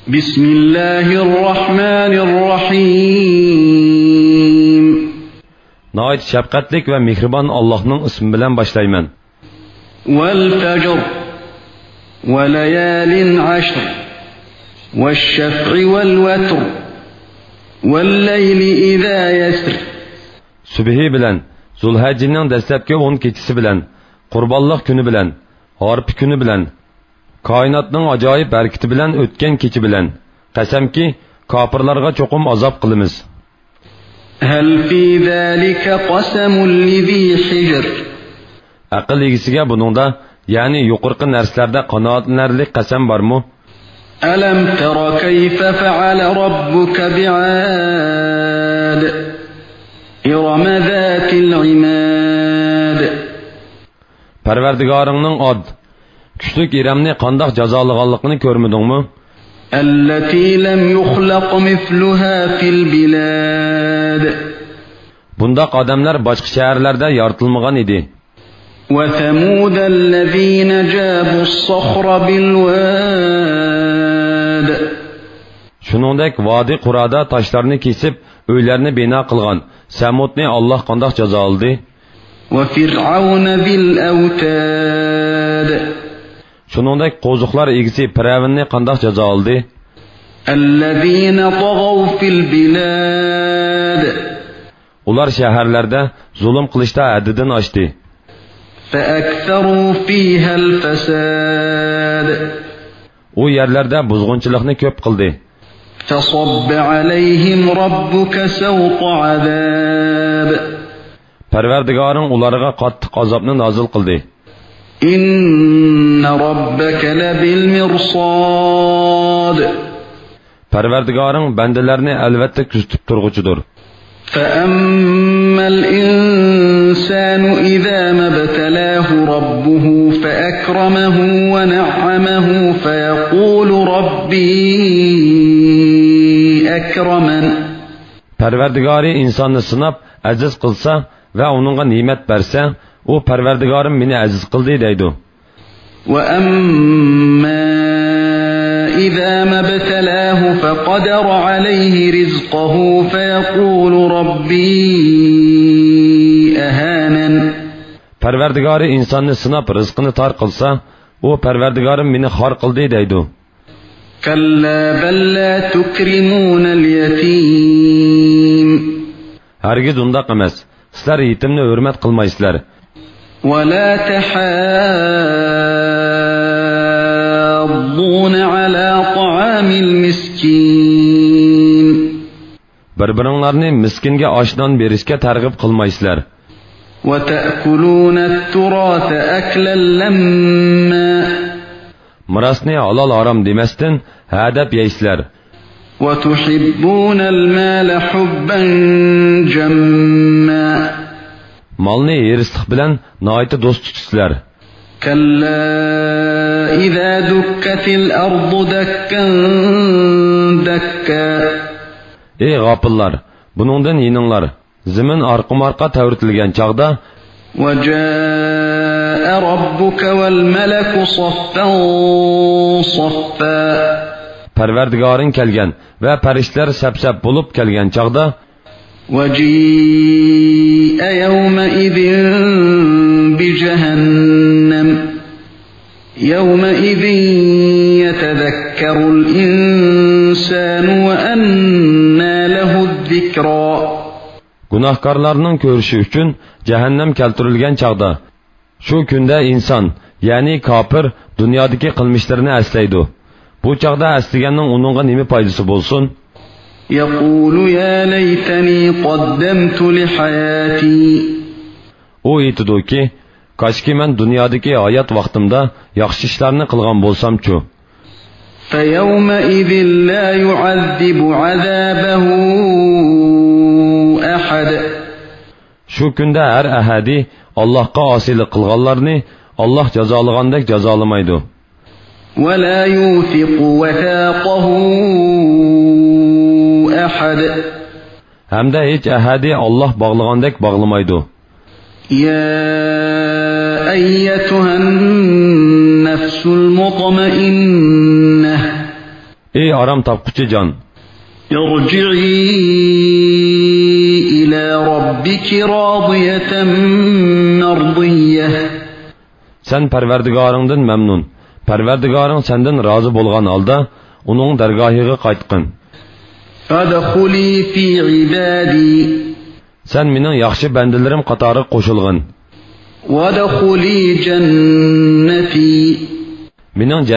بسم الله الرحمن الرحيم نهايت شفقتlik ve mihriban Allah'ın ismi bilen başlayman. والفجر وليال عشر والشفع والوتر والليل إذا يسر Sübhi bilen, Zulhecce'nin dastlabki 10 kechisi bilen, Qurbanliq kuni bilen, Harpi kuni bilen, Koinotning ajoyib harakati bilan o'tgan kechi bilan, qasamki, kofirlarga cho'qim azob qilamiz. هل في ذلك قسم لذي حجر Aql egisiga buningda, ya'ni yuqorqi narsalarda qanoatlanarlik qasam bormi? ألم تر كيف فعل ربك بعاد إرم ذات العماد Parvardigoringning od kuchlik İremni qandoq jazolaganligini ko'rmadingmi? التي لم يخلق مثلها في البلاد Bundaq odamlar boshqa shaharlarda yoritilmagan edi. وثمود الذين جابوا الصخر بالواد Shuningdek, vodi Qurada toshlarni kesib, uylarni bino qilgan Samudni Alloh qandoq jazoladi? وفرعون ذي الأوتاد Shuningdek, qo'ziqlar egisi Firavunni qandoq jazoladi? الذين طغوا في البلاد Ular shaharlarda zulm qilishda haddidan oshdi. فأكثروا فيها الفساد U yerlarda buzg'unchilikni ko'p qildi. فصب عليهم ربك سوط عذاب Parvardigoring ularga qattiq azobni nozil qildi. إن ربك لبالمرصاد Parvardigoring bandalarni albatta kuzatib turg'uchidir. فأما الإنسان إذا ما ابتلاه ربه فأكرمه ونعمه فيقول ربي أكرمن Parvardigori insonni sinab aziz qilsa va uningga ne'mat bersa, u Parvardigorim meni aziz qildi deydi. وأما إذا ما ابتلاه فقدر عليه رزقه فيقول ربي أهانن Parvardigori insonni sinab rizqini tor qilsa, u Parvardigorim meni xor qildi deydi. كلا بل لا تكرمون اليتيم Hargiz undaq emas. Sizlar yetimni hurmat qilmaysizlar. ولا تحاضون على طعام المسكين Bir-biringlarni miskinga oshdan berishga targ'ib qilmaysizlar. وتأكلون التراث أكلا لما Mirosni halol harom demasdan hadab yeysizlar. وتحبون المال حبا جما Molni erislik bilan noiti do'st tutisizlar. كلا إذا دكت الأرض دكا دكا Ey g'afillar, buningdan yininglar. Zimin arqum-arqa tavritilgan chaqda وجاء ربك والملك صفا صفا Parvardigoring kelgan va farishtalar sap-sap bo'lib kelgan chaqda وجيء يومئذ بجهنم يومئذ يتذكر الإنسان وأنى له الذكرى gunohkorlarning ko'rishi uchun jahannam keltirilgan chaqda shu kunda inson, ya'ni kofir dunyodagi qilmishlarini aslaydi. Bu chaqda aslaganning uningga nima foydasi bo'lsin? يقول يا ليتني قدمت لحياتي U aytadiki, koshki men dunyodagi hayot vaqtimda yaxshi ishlarni qilgan bo'lsam-chu. فيومئذ لا يعذب عذابه أحد Shu kunda har ahadi Allohga osiylik qilganlarni Alloh jazolagandek jazolamaydi. ولا يوثق وثاقه أحد Hamda hech ahadi Alloh bog'lagandek bog'lamaydi. يا أيتها النفس المطمئنة Ey aram tapquchi jon, ارجعي إلى ربك راضية مرضية. sen Parvardigoringdan mamnun, Parvardigoring sendan rozi bo'lgan holda uning dargohiga qaytqin. فادخلي في عبادي. Sen mening yaxshi bandalarim qatori qo'shilgin. وادخلي جنتي. Mening